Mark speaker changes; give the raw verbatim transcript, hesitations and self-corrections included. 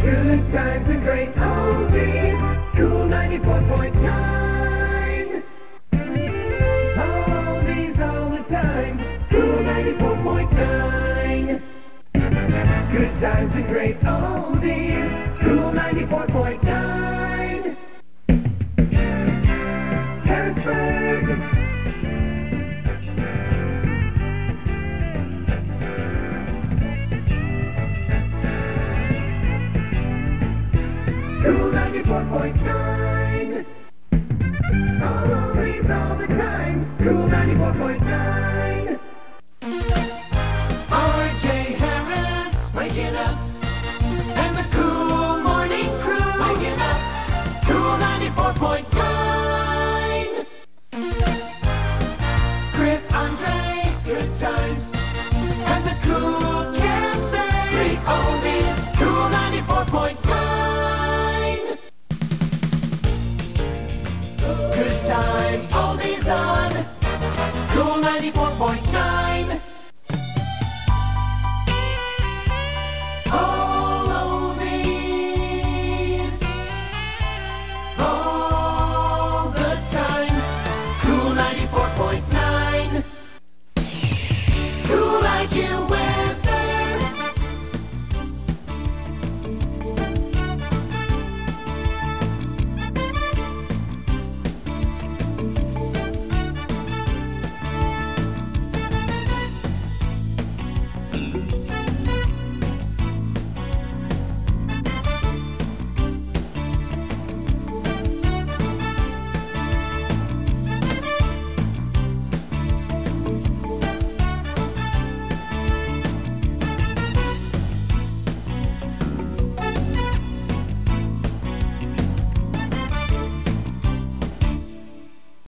Speaker 1: Good times and great oldies. Cool ninety-four point nine. Oldies all the time. Cool ninety-four point nine. Good times and great oldies. Cool ninety-four point nine. Harrisburg. Cool ninety-four point nine. All oldies all the time. Cool ninety-four point nine.